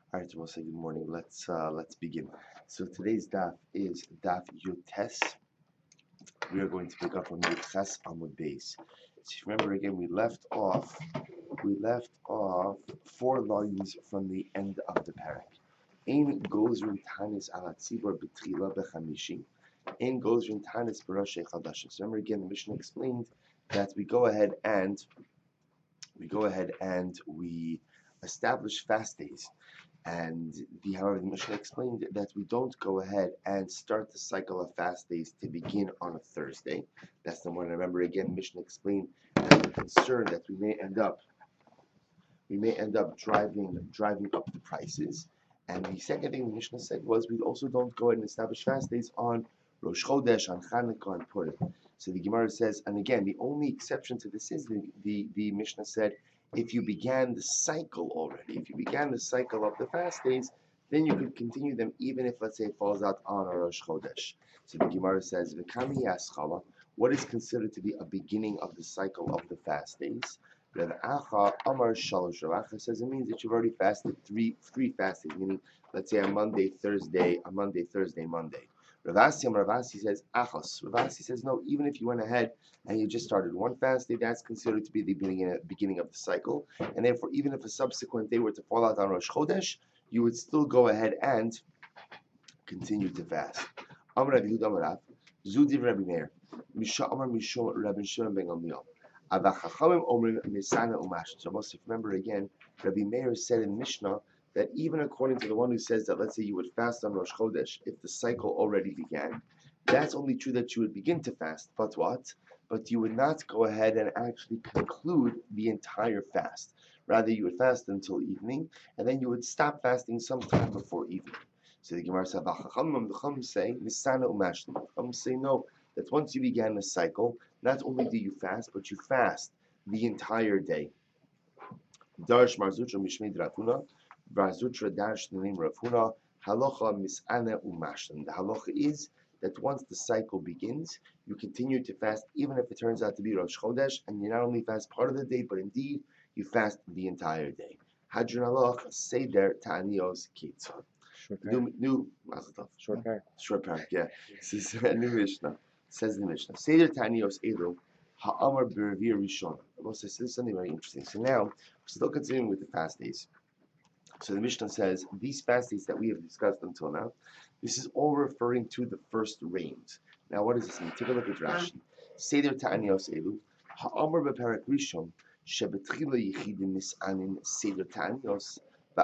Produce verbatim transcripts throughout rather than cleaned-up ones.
All right, we'll say good morning. Let's uh, let's begin. So today's daf is daf Yutes. We are going to pick up on Yutes Amud Beis. So remember again, we left off. We left off four lines from the end of the parak. Ein gozrin tanis ala tzibor betchila bechamishi. Ein gozrin tanis b'roshei chadashim. So remember again, the Mishnah explained that we go ahead and we go ahead and we establish fast days. And the however the Mishnah explained that we don't go ahead and start the cycle of fast days to begin on a Thursday. That's the one. I remember again, Mishnah explained that the concern that we may end up we may end up driving driving up the prices. And the second thing the Mishnah said was we also don't go ahead and establish fast days on Rosh Chodesh, on Chanukah, and Purim. So the Gemara says, and again, the only exception to this is the, the, the Mishnah said, if you began the cycle already, if you began the cycle of the fast days, then you could continue them even if, let's say, it falls out on a Rosh Chodesh. So the Gemara says, V'kami yaschala, what is considered to be a beginning of the cycle of the fast days? Rav Acha Amar Shalosh. Rav Acha says it means that you've already fasted three three fastings, meaning let's say on Monday, Thursday, on Monday, Thursday, Monday. Rav Asi Amar Rav Asi says Achos. Rav Asi says no, even if you went ahead and you just started one fast day, that's considered to be the beginning beginning of the cycle, and therefore even if a subsequent day were to fall out on Rosh Chodesh, you would still go ahead and continue to fast. Amar Rav Yehuda Amar Rav Zudi Rabbi Meir Misha Amar Mishom Rabbi Shimon ben Gamliel. So most if remember again, Rabbi Meir said in Mishnah that even according to the one who says that let's say you would fast on Rosh Chodesh if the cycle already began, that's only true that you would begin to fast, but what? But you would not go ahead and actually conclude the entire fast. Rather, you would fast until evening, and then you would stop fasting sometime before evening. So the Gemara said, the Chum say, Misana umashlim. The Chum say no, that once you began the cycle, not only do you fast, but you fast the entire day. Darsh Marzutra Mishmei Rafuna, Marzutra Darsh Nanim Rafuna, Halacha Misana Umashlim. The halacha is that once the cycle begins, you continue to fast, even if it turns out to be Rosh Chodesh, and you not only fast part of the day, but indeed you fast the entire day. Hadron Halach Seder Ta'anios Kitzah. New, new, Short pair. Short pair, yeah. This is a new Mishnah. Says the Mishnah. Seder Ta'anios Elu Ha'amar B'Revir Rishon. This is something very interesting. So now we're still continuing with the fast days. So the Mishnah says these fast days that we have discussed until now, this is all referring to the first rains. Now, what does this mean? Take a look at Rashi. Seder Ta'anios Elu Ha'amar B'Perek Rishon Shebetchila Yichidim Mis'anin Seder Ta'anios. So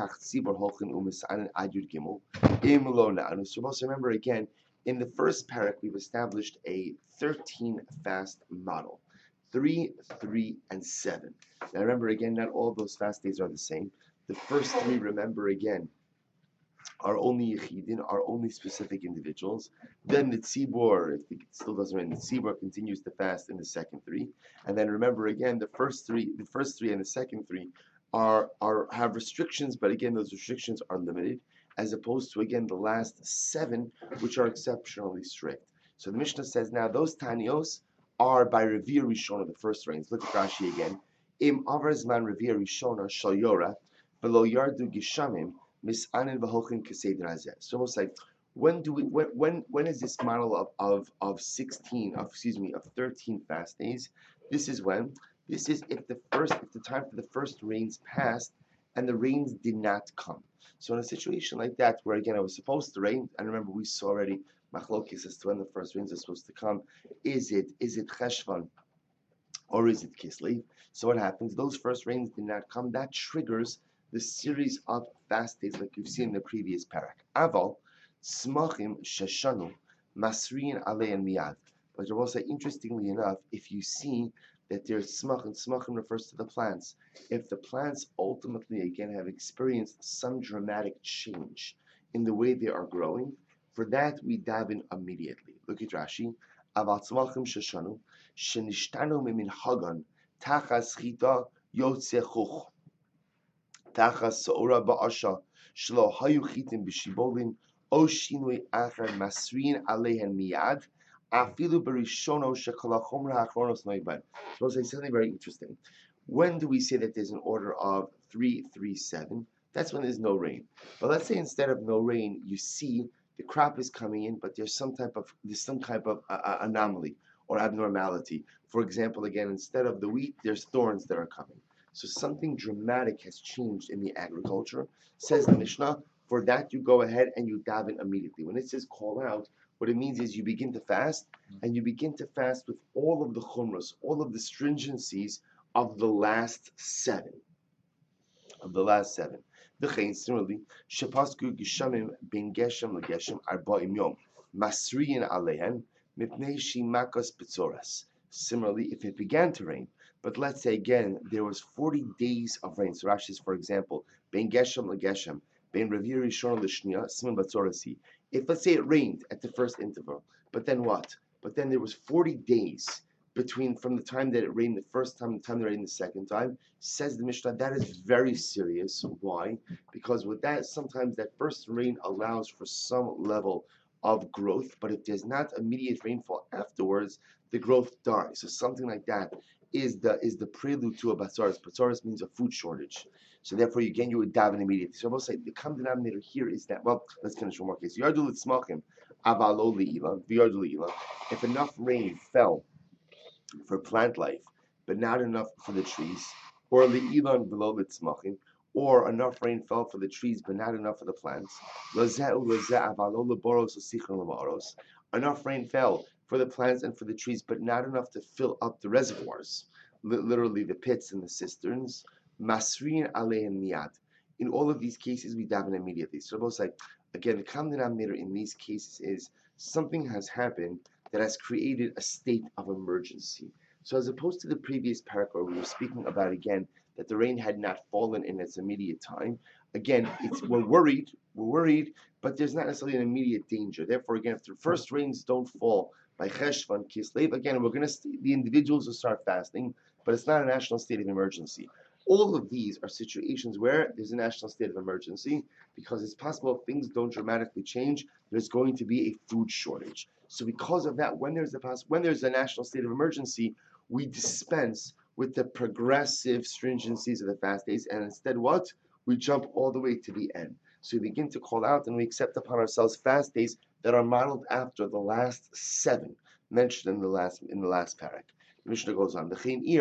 remember again, in the first parak, we've established a thirteen fast model. Three, three, and seven. Now remember again, not all of those fast days are the same. The first three, remember again, are only Yechidin, are only specific individuals. Then the Tzibor, if it still doesn't rain, the Tzibor continues to fast in the second three. And then remember again, the first three, the first three and the second three are are have restrictions, but again, those restrictions are limited, as opposed to again the last seven, which are exceptionally strict. So the Mishnah says now those Tanios are by Revir Rishona, the first rains. Look at Rashi again. Im Avarzman Revir Rishona Shal Yora, below Yardu Gishamim. Misanin v'holchin keseder hazeh. So almost like when do we when when when is this model of of of sixteen of excuse me of thirteen fast days? This is when this is if the first if the time for the first rains passed and the rains did not come. So in a situation like that where again it was supposed to rain, and remember we saw already machlokes as to when the first rains are supposed to come. Is it is it cheshvan or is it kislev? So what happens? Those first rains did not come. That triggers the series of fast days like you've seen in the previous parak. Aval, smachim sheshanu, masriin alein miyad. But I will say, interestingly enough, if you see that there's smach, and smachim refers to the plants, if the plants ultimately again have experienced some dramatic change in the way they are growing, for that we daven immediately. Look at Rashi. Aval smachim sheshanu, shenishtanu mimin hagan, tachas chita yotze chuch. Tachas Saora Ba'asha Shlo Hayu Chitim B'Shibolin O Shinui Achar Masrin Alehen Miyad Afilu Berishono Shekala Chomra Hachronos Noiban. So I'll say something very interesting. When do we say that there's an order of three, three, seven? That's when there's no rain. But let's say instead of no rain, you see the crop is coming in, but there's some type of there's some type of uh, uh, anomaly or abnormality. For example, again, instead of the wheat, there's thorns that are coming. So something dramatic has changed in the agriculture, says the Mishnah. For that, you go ahead and you daven immediately. When it says call out, what it means is you begin to fast, and you begin to fast with all of the chumras, all of the stringencies of the last seven. Of the last seven. V'chein, similarly, shepasku gishamim ben geshem legeshem arba'im yom, masriyin alehen, mipnei shimakos betzoras. Similarly, if it began to rain, but let's say again there was forty days of rain. So Rashi says, for example, ben geshem legeshem, ben revir rishon l'shniya, simon batzorasi. If let's say it rained at the first interval, but then what? But then there was forty days between from the time that it rained the first time and the time that it rained the second time, says the Mishnah, that is very serious. Why? Because with that, sometimes that first rain allows for some level of growth, but if there's not immediate rainfall afterwards, the growth dies. So something like that is the is the prelude to a batzaris. Batzaris means a food shortage. So therefore, again, you would daven immediately. So I will say the common denominator here is that, well, let's finish one more case. Yardu litzmachim, avalo li'ila, v'yardu li'ila. If enough rain fell for plant life, but not enough for the trees, or le'ilan below litzmachim, or enough rain fell for the trees, but not enough for the plants. Enough rain fell for the plants and for the trees, but not enough to fill up the reservoirs, literally the pits and the cisterns. Masrin aleim miyad. In all of these cases, we daven immediately. So both like again, the common denominator in these cases is something has happened that has created a state of emergency. So as opposed to the previous paragraph, we were speaking about again that the rain had not fallen in its immediate time. Again, it's, we're worried, we're worried, but there's not necessarily an immediate danger. Therefore, again, if the first rains don't fall by Cheshvan, Kislev, again, we're going to the individuals will start fasting, but it's not a national state of emergency. All of these are situations where there's a national state of emergency because it's possible if things don't dramatically change, there's going to be a food shortage. So because of that, when there's a when there's a national state of emergency, we dispense with the progressive stringencies of the fast days, and instead what? We jump all the way to the end. So we begin to call out and we accept upon ourselves fast days that are modeled after the last seven mentioned in the last in the last parak. The Mishnah goes on.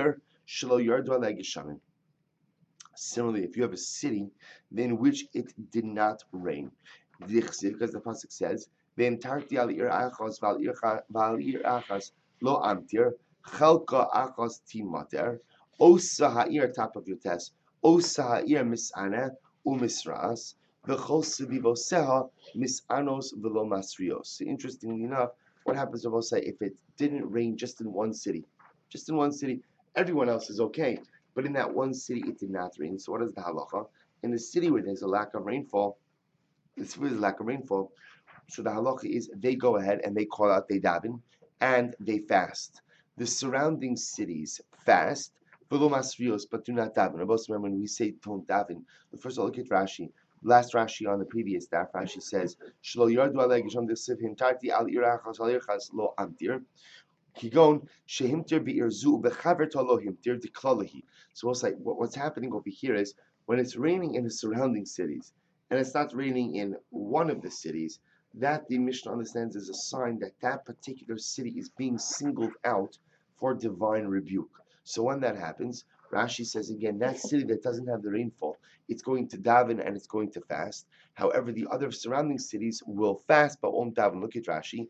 Similarly, if you have a city in which it did not rain, because the pasuk says, "Ve'imtarti al ir achas v'al ir achas lo amtir chelka achas timater osa ha'ir," top of your test, osa ha'ir mis'ana u'misras v'chol sevivoseha mis'anos v'lo masrios. So interestingly enough, what happens if I say if it didn't rain just in one city, just in one city, everyone else is okay. But in that one city, it did not rain. So what is the halacha? In the city where there's a lack of rainfall, it's with a lack of rainfall. So the halacha is they go ahead and they call out, they daven, and they fast. The surrounding cities fast, v'lo masrios, but do not daven. Remember when we say don't daven, the first of all, look at Rashi. Last Rashi on the previous daf, Rashi says, "Shlo yardu alei gisham d'siv himtarti al irachas al irachas lo amtir." Kigon shehimtir bi'irzu bechaver tolo himtir diklalahi. So what's like what, what's happening over here is when it's raining in the surrounding cities and it's not raining in one of the cities, that the Mishnah understands is a sign that that particular city is being singled out for divine rebuke. So when that happens, Rashi says again, that city that doesn't have the rainfall, it's going to daven and it's going to fast. However, the other surrounding cities will fast but won't daven. Look at Rashi.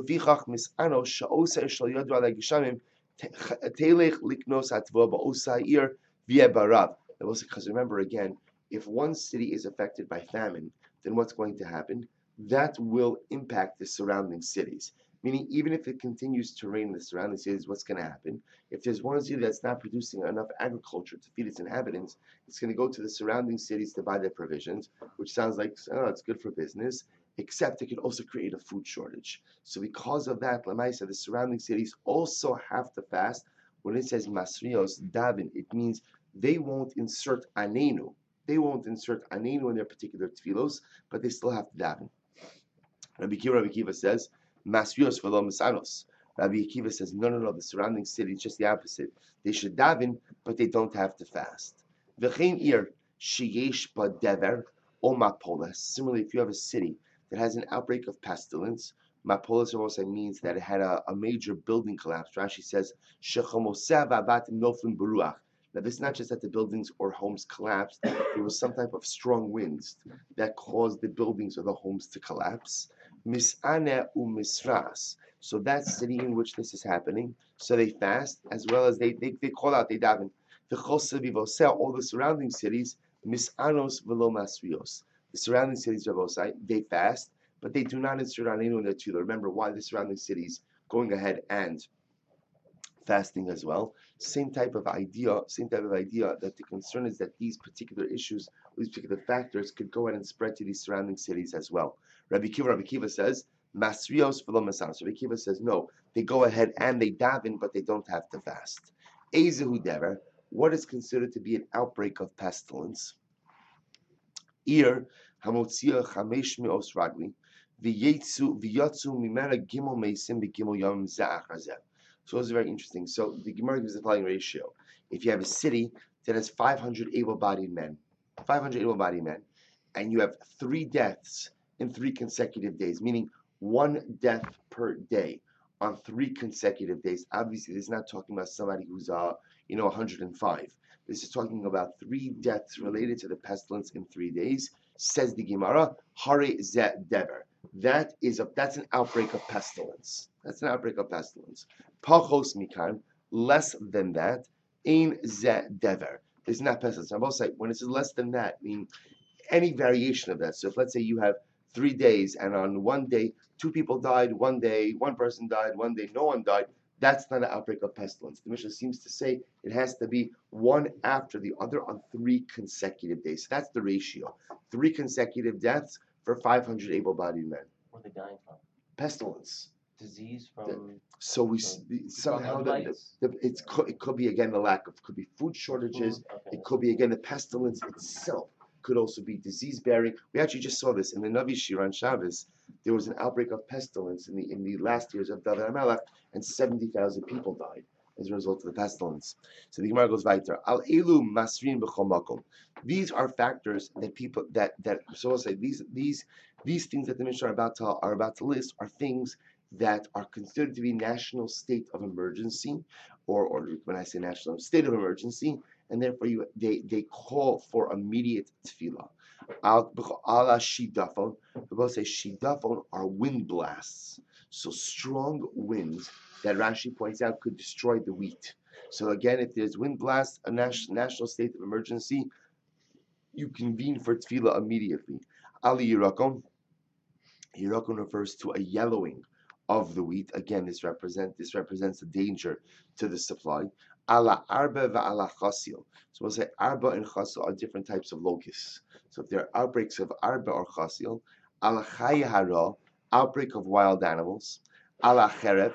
Because remember again, if one city is affected by famine, then what's going to happen? That will impact the surrounding cities. Meaning, even if it continues to rain in the surrounding cities, what's going to happen? If there's one city that's not producing enough agriculture to feed its inhabitants, it's going to go to the surrounding cities to buy their provisions, which sounds like, oh, it's good for business, except it could also create a food shortage. So because of that, Lamaisa, the surrounding cities also have to fast. When it says Masrios, Davin, it means they won't insert Anenu. They won't insert Anenu in their particular tefillos, but they still have to daven. Rabbi Akiva, Rabbi Akiva says, Masrios v'lo misanos. Rabbi Akiva says, no, no, no, the surrounding city is just the opposite. They should daven, but they don't have to fast. V'chein ir sheyesh ba dever o mapoles. Similarly, if you have a city that has an outbreak of pestilence, mapoles also means that it had a, a major building collapse. Rashi says, shechomoseh v'abatim noflim beruach. Now, this is not just that the buildings or homes collapsed, there was some type of strong winds that caused the buildings or the homes to collapse. Mis'ane u'misras. So that city in which this is happening, so they fast, as well as they, they, they call out, they daven. All the surrounding cities, mis'anos velo masrios. The surrounding cities of Osai, they fast, but they do not insert on anyone their tefillah. Remember why the surrounding cities going ahead and fasting as well. Same type of idea, same type of idea that the concern is that these particular issues, these particular factors could go ahead and spread to these surrounding cities as well. Rabbi Kiva, Rabbi Kiva says, Masrios v'lo masanos. Rabbi Kiva says, no, they go ahead and they daven, but they don't have to fast. Ezehu dever, what is considered to be an outbreak of pestilence? Ir hamotzia chamesh me'os ragli, v'yetzu v'yatzu mimera gimel meisim b'gimel yom za'ach hazeh. So it's very interesting. So the Gemara gives the following ratio. If you have a city that has five hundred able-bodied men, five hundred able-bodied men, and you have three deaths in three consecutive days, meaning one death per day on three consecutive days. Obviously, this is not talking about somebody who's, uh, you know, one hundred five. This is talking about three deaths related to the pestilence in three days. Says the Gemara, Hare Zeh Dever. That is a that's an outbreak of pestilence. That's an outbreak of pestilence. Pachos mikan, less than that, ein zeh dever. It's not pestilence. I will say when it says less than that, I mean any variation of that. So if let's say you have three days and on one day two people died, one day one person died, one day no one died, that's not an outbreak of pestilence. The Mishnah seems to say it has to be one after the other on three consecutive days. So that's the ratio. Three consecutive deaths for five hundred able-bodied men. What are they dying from? Pestilence. Disease from. The, so we from somehow the, the, the, it's it could be again the lack of could be food shortages. Food? Okay. It could be again the pestilence itself. Could also be disease bearing. We actually just saw this in the Navi Shira on Shabbos. There was an outbreak of pestilence in the in the last years of David HaMelech, and seventy thousand people died as a result of the pestilence. So the Gemara goes weiter. Al elu masrin b'chol makom. These are factors that people that that so I'll say these these these things that the Mishnah are about to are about to list are things that are considered to be national state of emergency, or or when I say national state of emergency, and therefore you they they call for immediate tefillah. Al ala shidafon. The Bible says shidafon are wind blasts, so strong winds that Rashi points out could destroy the wheat. So again, if there's wind blasts, a national national state of emergency, you convene for tefillah immediately. Ali yirakom. Yirakom refers to a yellowing of the wheat. Again, this represent this represents a danger to the supply. Ala arba va'ala chasil. So we'll say arba and chasil are different types of locusts. So if there are outbreaks of arba or chasil, ala chaya hara, outbreak of wild animals, ala cherev,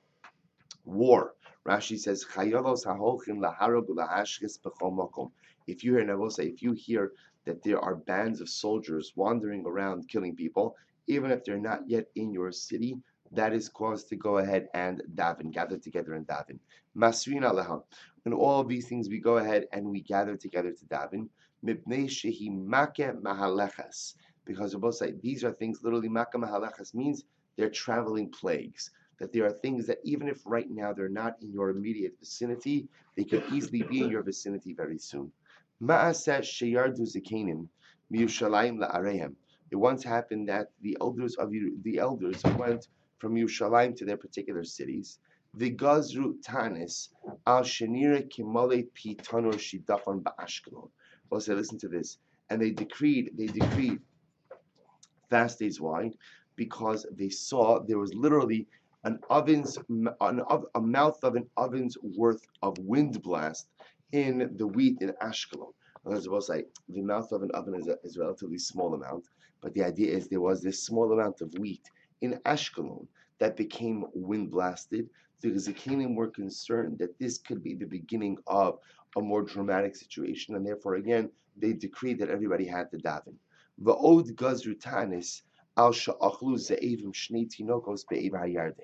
war. Rashi says chayolos haholchim laharog lahashkes b'chol makom. If you hear, and I will say, if you hear that there are bands of soldiers wandering around killing people, even if they're not yet in your city, that is cause to go ahead and daven, gather together and daven. Masrin aleha. In all of these things, we go ahead and we gather together to daven. Mipnei shehi make mahalechas. Because we're both saying these are things, literally, make mahalechas means they're traveling plagues. That there are things that even if right now they're not in your immediate vicinity, they could easily be in your vicinity very soon. Ma'aseh sheyardu zikanim miyushalayim la'arehem. It once happened that the elders of the elders went from Yerushalayim to their particular cities. The Gazru Tanis al Shenira Kimale Pitanor Shidafon Ba'ashkelon. Well, say, listen to this. And they decreed, they decreed fast days. Why? Because they saw there was literally an oven's, an, a mouth of an oven's worth of wind blast in the wheat in Ashkelon. I was supposed to say the mouth of an oven is a, is a relatively small amount, but the idea is there was this small amount of wheat in Ashkelon that became wind blasted because the Canaan were concerned that this could be the beginning of a more dramatic situation, and therefore again they decreed that everybody had to daven. Va'od gazru tanis al sha'achlu ze'evim shnei tinokos be'ev hayardin.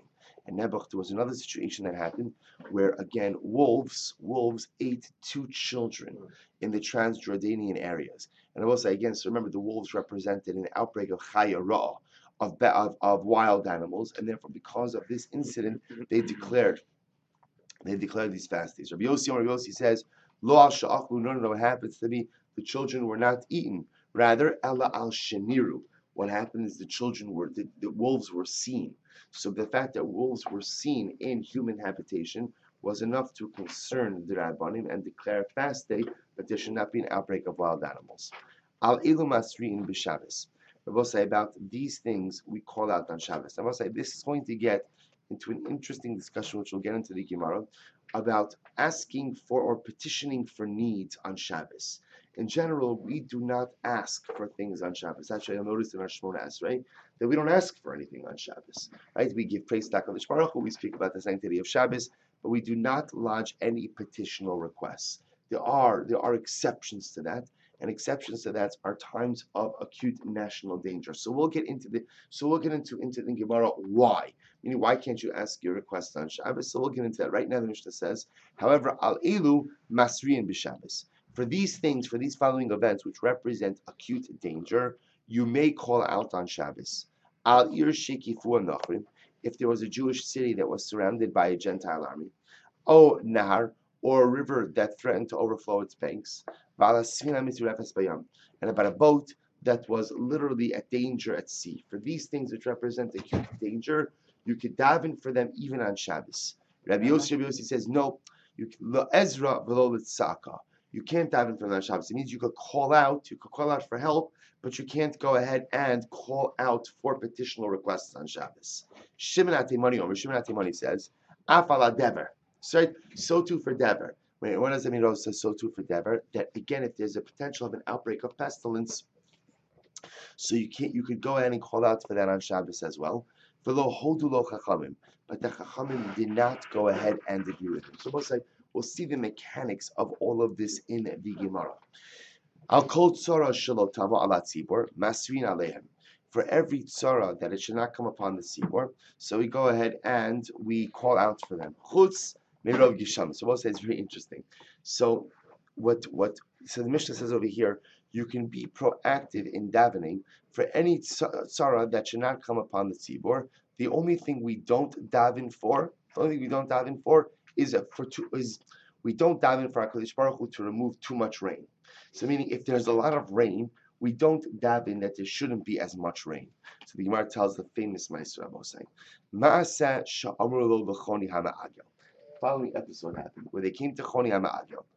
And Nebuch, there was another situation that happened where, again, wolves wolves ate two children in the Transjordanian areas. And I will say again, so remember, the wolves represented an outbreak of Chaya Ra'ah, of, of, of wild animals, and therefore, because of this incident, they declared they declared these fast days. Rabbi Yossi, Rabbi Yossi says, Lo al sha'achlu, no, no, no, it happens to be the children were not eaten. Rather, Ella al sheniru. What happened is the children were, the, the wolves were seen. So the fact that wolves were seen in human habitation was enough to concern the Rabbanim and declare a fast day that there should not be an outbreak of wild animals. Al ilu masri'in b'Shabbos. I will say about these things we call out on Shabbos. I will say this is going to get into an interesting discussion, which we'll get into the Gemara, about asking for or petitioning for needs on Shabbos. In general, we do not ask for things on Shabbos. Actually, you'll notice in our Shmona Esrei that we don't ask for anything on Shabbos. Right? We give praise to HaKadosh Baruch Hu, we speak about the sanctity of Shabbos, but we do not lodge any petitional requests. There are there are exceptions to that, and exceptions to that are times of acute national danger. So we'll get into the so we'll get into into the Gemara why. Meaning, why can't you ask your request on Shabbos? So we'll get into that. Right now, the Mishnah says, however, al elu masriin b'Shabbos. For these things, for these following events, which represent acute danger, you may call out on Shabbos. Al ir shekifu nachrim, if there was a Jewish city that was surrounded by a Gentile army, o nahar, or a river that threatened to overflow its banks, and about a boat that was literally a danger at sea. For these things which represent acute danger, you could daven for them even on Shabbos. Rabbi Yossi, Rabbi Yossi says, no, you Ezra v'lo l'tzaka. You can't daven for them on Shabbos. It means you could call out, you could call out for help, but you can't go ahead and call out for petitional requests on Shabbos. Shimon Atimani, or Shimon Atimani says, Afala dever. So, so too for dever. What does that mean? It says so too for dever. That again, if there's a potential of an outbreak of pestilence, so you can't, you could go ahead and call out for that on Shabbos as well. But the Chachamim did not go ahead and agree with him. So we'll say we'll see the mechanics of all of this in the Gemara. Al kol tzara shelo tavo ala tzibor masrin alehem. For every tzara that it should not come upon the tzibor, so we go ahead and we call out for them. Chutz merov gisham. So we'll say it's very interesting. So what what so the Mishnah says over here, you can be proactive in davening for any tzara that should not come upon the tzibor. The only thing we don't daven for, the only thing we don't daven for is for to, is we don't daven for HaKadosh Baruch Hu to remove too much rain. So meaning if there's a lot of rain, we don't daven that there shouldn't be as much rain. So the Gemara tells the famous Meister Rabbi saying, Ma'aseh sha'amru lo l'choni hama'agel. Following episode happened where they came to Choni hama'agel.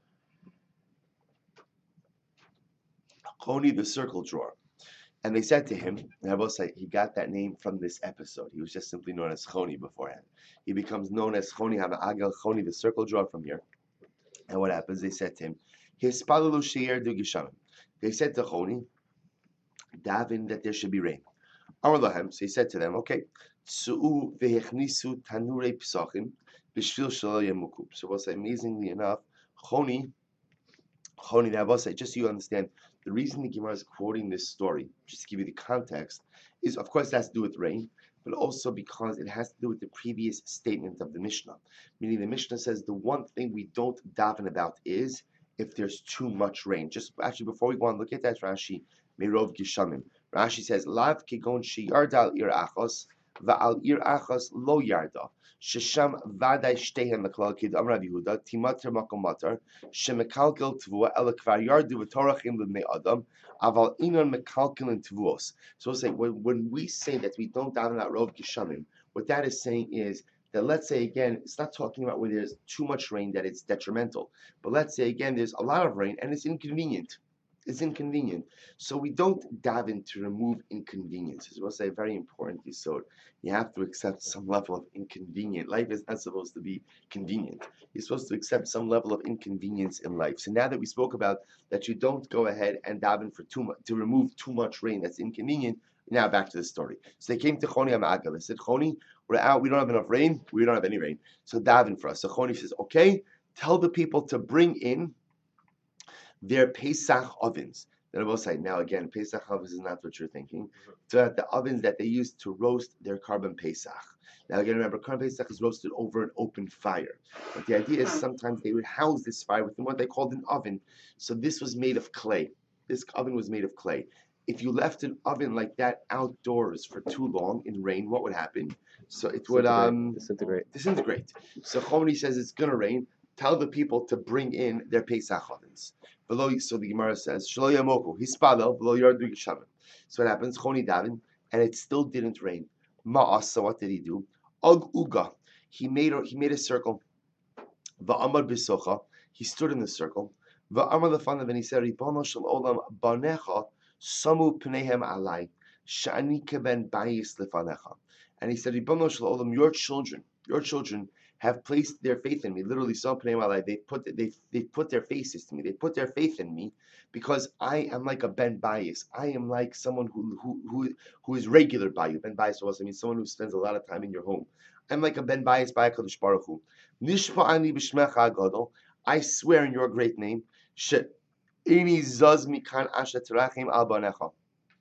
Choni, the circle drawer. And they said to him, and I will say he got that name from this episode. He was just simply known as Choni beforehand. He becomes known as Choni HaMa'agel, Choni, the circle drawer from here. And what happens? They said to him, Hispalalu she'er du gishamim. They said to Choni, daven that there should be rain. Amar lahem, so he said to them, okay, Tsu'u v'hechnisu tanurei psachim b'shvil shelo yemuku. So we'll say, amazingly enough, Choni, Choni, I will say, just so you understand, the reason the Gemara is quoting this story, just to give you the context, is of course it has to do with rain, but also because it has to do with the previous statement of the Mishnah. Meaning the Mishnah says the one thing we don't daven about is if there's too much rain. Just actually before we go on, look at that Rashi, Merov Gishamim. Rashi says, Lav kigon sheyarda al ir achos, va'al ir achos lo yarda. Shesham vaday shtehem meklal kid Amar Yehuda timater makom matar shemekalkel tvua el kvar yardu v'torachim l'bnei adam aval inon mekalkel in tvuos. So we'll say when, when we say that we don't daven out rov gishamim, what that is saying is that let's say again, it's not talking about where there's too much rain that it's detrimental, but let's say again there's a lot of rain and it's inconvenient. It's inconvenient. So we don't daven to remove inconveniences. We'll say very importantly, so you have to accept some level of inconvenience. Life is not supposed to be convenient. You're supposed to accept some level of inconvenience in life. So now that we spoke about that you don't go ahead and daven for too much to remove too much rain that's inconvenient, now back to the story. So they came to Choni HaMa'agel. They said, Choni, we're out, we don't have enough rain, we don't have any rain. So daven for us. So Choni says, okay, tell the people to bring in their Pesach ovens. Then I will say, now again, Pesach ovens is not what you're thinking. So that the ovens that they used to roast their carbon Pesach. Now again, remember, carbon Pesach is roasted over an open fire. But the idea is sometimes they would house this fire within what they called an oven. So this was made of clay. This oven was made of clay. If you left an oven like that outdoors for too long in rain, what would happen? So it would um disintegrate. disintegrate. So Chomri says it's gonna rain. Tell the people to bring in their Pesach ovens. Below, so the Gemara says, "Shlo yamoku hispalo below yardu gishamim." So what happens? Choni davin, and it still didn't rain. Ma'as. So what did he do? Og uga. He made a, he made a circle. Va'amar bisocha. He stood in the circle. Va'amar lefanav, and he said, "Ribono shel olam banecha samu pneihem alai shani keben bayis lefanecha." And he said, "Ribono shel olam, your children, your children." have placed their faith in me. Literally, they put they they put their faces to me. They put their faith in me because I am like a ben bias. I am like someone who who who, who is regular by you. Ben bias also means someone who spends a lot of time in your home. I'm like a ben bias by Kadosh Baruch Hu. Nishpa ani b'shmecha agadol. I swear in your great name. She'ini zaz mikan asher terachim al banecha.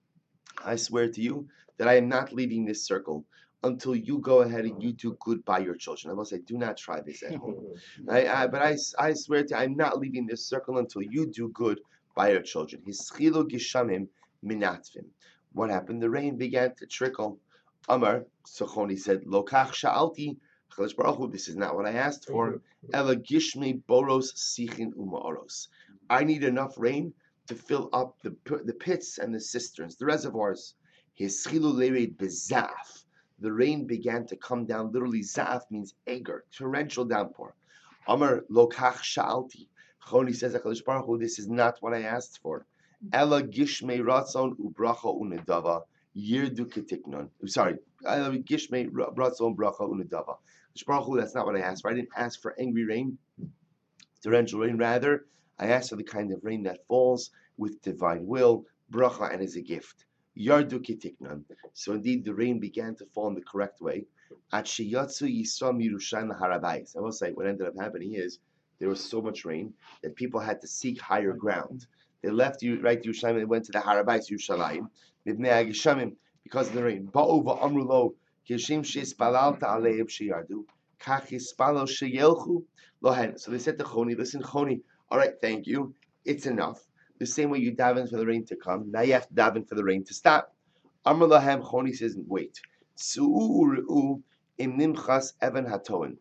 I swear to you that I am not leaving this circle until you go ahead and you do good by your children. I will say, do not try this at home. I, I, but I, I swear to you, I'm not leaving this circle until you do good by your children. Hischilu gishamim minatvim. What happened? The rain began to trickle. Amar, Sochoni said, Lokach sha'alti, Chalash Baruch Hu, this is not what I asked for. Ela gishmi boros sichin umaoros. I need enough rain to fill up the the pits and the cisterns, the reservoirs. Hischilu lered bezaf. The rain began to come down. Literally, za'af means eger, torrential downpour. Amar lokach sha'alti. Choni says, HaKadosh Baruch Hu, this is not what I asked for. Ela gishmei ratzon ubracha unedava yirdu ketiknon. Sorry, Ela gishmei ratzon bracha unedava. HaKadosh Baruch Hu, that's not what I asked for. I didn't ask for angry rain, torrential rain. Rather, I asked for the kind of rain that falls with divine will, bracha, and is a gift. Yardu kitiknan. So indeed, the rain began to fall in the correct way. At sheyatzu yisam Yerushalayim harabais. I will say, what ended up happening is there was so much rain that people had to seek higher ground. They left you right Yerushalayim and they went to the harabais Yerushalayim mibnei agishamim because of the rain. Ba'u va'amru lo kishim sheispalalta aleim sheyardu kach yispalo sheyelchu lohen. So they said to Choni, listen, Choni, all right, thank you, it's enough. The same way you daven for the rain to come, now you have to daven for the rain to stop. Amar lahem, Choni says, wait. Su'u im nimchas evan hatoin.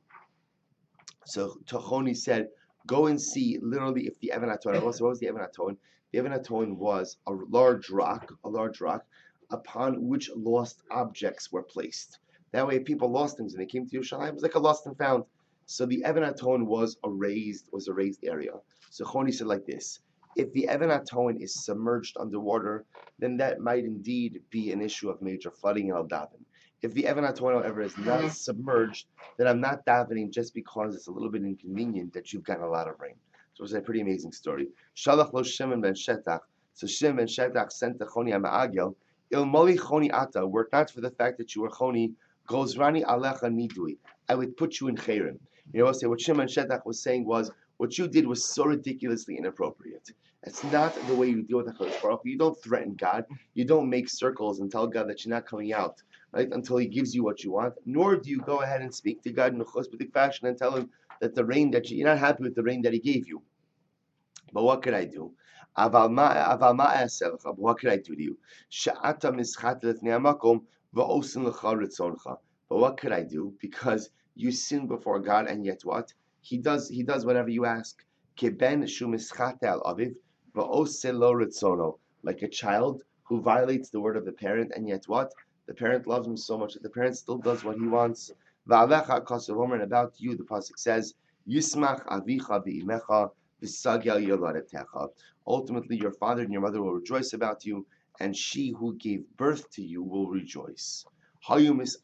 So Choni said, go and see literally if the evan hatoin. What was the evan hatoin? The evan hatoin was a large rock, a large rock, upon which lost objects were placed. That way, if people lost things and they came to Yerushalayim, it was like a lost and found. So the evan hatoin was a raised, was a raised area. So Choni said like this. If the Evan HaToin is submerged underwater, then that might indeed be an issue of major flooding and I'll daven. If the Evan HaToin, however, is not submerged, then I'm not davening just because it's a little bit inconvenient that you've gotten a lot of rain. So it's a pretty amazing story. Shalach lo Shimon ben Shetach. So Shimon ben Shetach sent to Choni HaMa'agel, Il moli Choni ata, were it not for the fact that you were Choni, Gozrani alecha nidui. I would put you in Chayrim. You know, say what Shimon Shetach was saying was, what you did was so ridiculously inappropriate. It's not the way you deal with HaKadosh Baruch Hu. You don't threaten God. You don't make circles and tell God that you're not coming out, right, until He gives you what you want. Nor do you go ahead and speak to God in a chospedik fashion and tell Him that the rain that you, you're not happy with the rain that He gave you. But what could I do? Aval ma aval ma asel. But what could I do to you? She'ata mischat lefnei hamakom va'osin lecha ritzoncha. But what could I do? Because you sin before God, and yet what? He does. He does whatever you ask. Keben shu mischat al aviv. Like a child who violates the word of the parent, and yet what? The parent loves him so much that the parent still does what he wants. And about you, the pasuk says, Yismach avicha v'imecha v'sagel yoladetecha. Ultimately, your father and your mother will rejoice about you, and she who gave birth to you will rejoice. This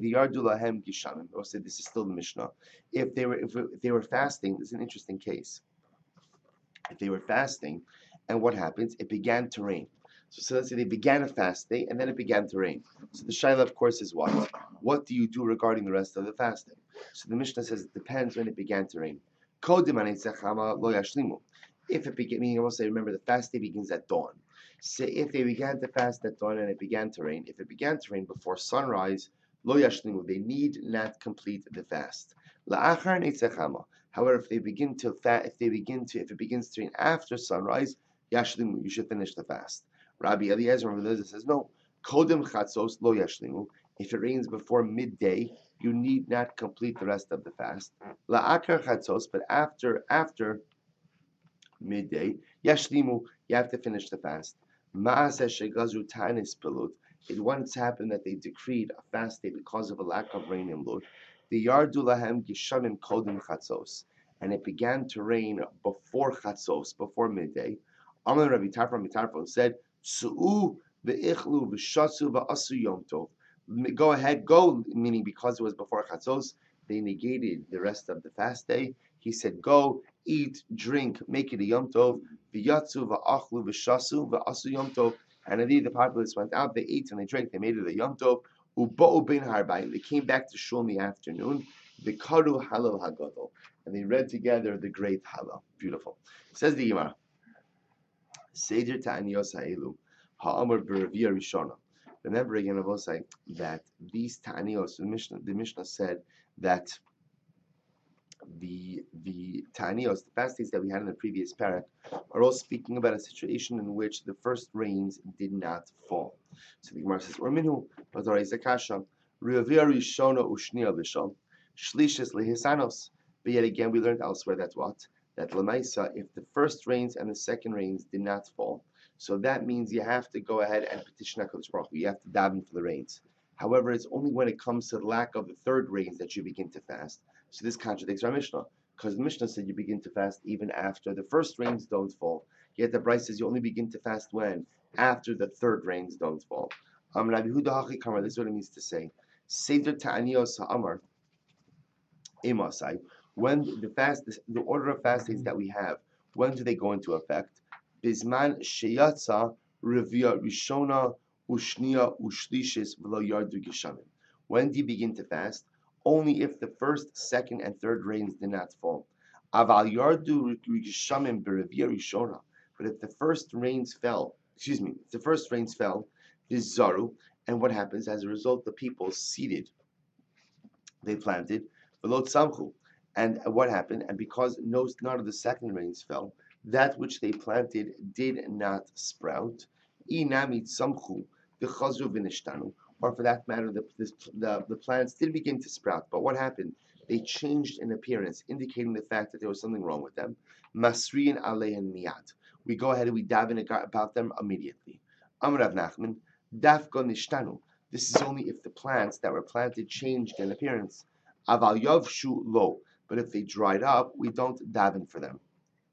is still the Mishnah. If they were if, if they were fasting, this is an interesting case. If they were fasting, and what happens? It began to rain. So, so let's say they began a fast day, and then it began to rain. So the shaila, of course, is what? What do you do regarding the rest of the fasting? So the Mishnah says it depends when it began to rain. If it began, meaning I will say, remember, the fast day begins at dawn. Say if they began to fast at dawn and it began to rain, if it began to rain before sunrise, lo yashlimu, they need not complete the fast. La'achar neitzachama. However, if they begin to fa- if they begin to, if it begins to rain after sunrise, yashlimu, you should finish the fast. Rabbi Eliezer Rabbi Eliezer says no. Kodem chatzos lo yashlimu. If it rains before midday, you need not complete the rest of the fast. La'achar chatzos, but after after midday, yashlimu, you have to finish the fast. Ma'aseh shegazu ta'anis pilut. It once happened that they decreed a fast day because of a lack of rain in Lud. The yardu lahem gishamim kodim chatzos, and it began to rain before chatzos, before midday. Amar Rabbi Tarfon, Rabbi Tarfon said, "Su'u ve'ichlu v'shasu v'asu yom tov." Go ahead, go, meaning because it was before chatzos, they negated the rest of the fast day. He said, "Go, eat, drink, make it a yom tov." V'yatzu v'achlu v'shasu v'asu yom tov. And indeed, the populace went out, they ate and they drank, they made it a yom tov. U'ba'u bein harbayim. They came back to shul in the afternoon. V'karu halal hagadol. And they read together the great halal. Beautiful. Says the Gemara. Seder ta'aniyos ha'elu ha'amar b'reviyah rishona. Remember again, I will say that these ta'aniyos, the Mishnah, the Mishnah said that the the ta'aniyos, the fast days that we had in the previous parak, are all speaking about a situation in which the first rains did not fall. So the Gemara says, "Orminu b'darei zakasha reviyah rishona ushniya l'shon shlishes lehisanos." But yet again, we learned elsewhere that what? That Lamaisa, if the first rains and the second rains did not fall, so that means you have to go ahead and petition HaKadosh Baruch Hu. You have to daven for the rains. However, it's only when it comes to the lack of the third rains that you begin to fast. So this contradicts our Mishnah, because the Mishnah said you begin to fast even after the first rains don't fall. Yet the Bryce says you only begin to fast when? After the third rains don't fall. Um, Rabbi Huda Hachi Kamar, this is what it means to say. Seder Ta'aniyos Ha'amar Emasai. When the fast, the order of fastings that we have, when do they go into effect? Bisman sheyatza revia rishona ushnia ushlishis v'lo yardu geshamim. When do you begin to fast? Only if the first, second, and third rains did not fall. Aval yardu geshamim berevia rishona. But if the first rains fell, excuse me, if the first rains fell, is zaru, and what happens as a result? The people seeded, they planted, v'lo tzamchu. And what happened? And because no, none of the second rains fell, that which they planted did not sprout. Inami tzamchu v'chazru v'nishtanu. Or for that matter, the, the, the, the plants did begin to sprout. But what happened? They changed in appearance, indicating the fact that there was something wrong with them. Masriin aleihen miyad. We go ahead and we daven about them immediately. Amar Rav Nachman, dafka nishtanu. This is only if the plants that were planted changed in appearance. Aval yavshu lo. But if they dried up, we don't daven for them.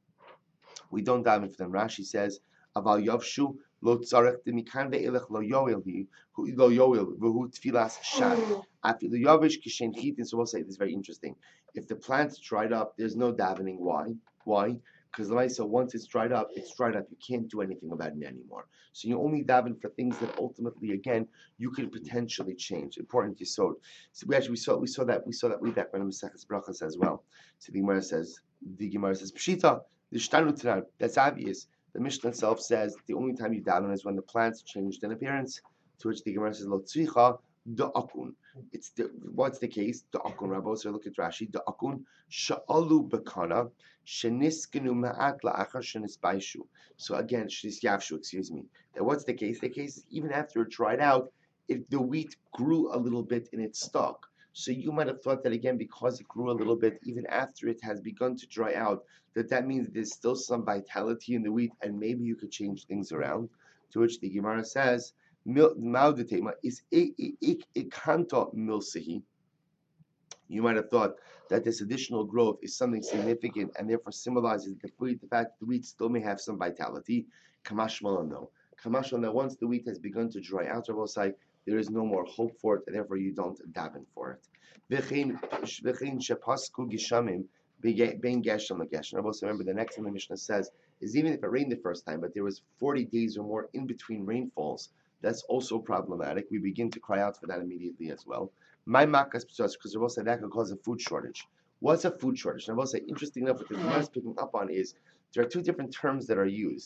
We don't daven for them. Rashi says, "Aval yavshu lo tzarech demikan ve'elech lo yoel hi lo yoel v'hu tfilas shad." After the yavish kishen chitin, so we'll say this is very interesting. If the plants dried up, there's no davening. Why? Why? Because the so once it's dried up, it's dried up. You can't do anything about it anymore. So you only daven for things that ultimately, again, you could potentially change. Important yisod. So we actually we saw we saw that we saw that way back when Maseches Brachos as well. So the Gemara says the Gemara says Pshita the Shtanu. That's obvious. The Mishnah itself says the only time you daven is when the plants changed in appearance. To which the Gemara says Lo tzricha da'akun. It's the what's the case? Da'akun. Rabbi, so look at Rashi. Da'akun sha'alu bekana sheniskenu ma'at la'achar shenisbaishu. So again, shenisyavshu. Excuse me. That what's the case? The case is even after it dried out, if the wheat grew a little bit in its stalk. So you might have thought that again, because it grew a little bit, even after it has begun to dry out, that that means there's still some vitality in the wheat, and maybe you could change things around. To which the Gemara says, "Ma'udetema is ikanto milsihi." You might have thought that this additional growth is something significant, and therefore symbolizes the wheat, the fact that the wheat still may have some vitality. Kamashmalan no. Kamashmalan that once the wheat has begun to dry out, Rabbi say, there is no more hope for it, and therefore you don't daven for it. V'chein shepasku gishamim bein geshem legeshem. Rabbi say, remember the next thing the Mishnah says is even if it rained the first time, but there was forty days or more in between rainfalls, that's also problematic. We begin to cry out for that immediately as well. My makas because Rabbi say that could cause a food shortage. What's a food shortage? Rabbi say, interesting enough, what the Gemara is picking up on is there are two different terms that are used.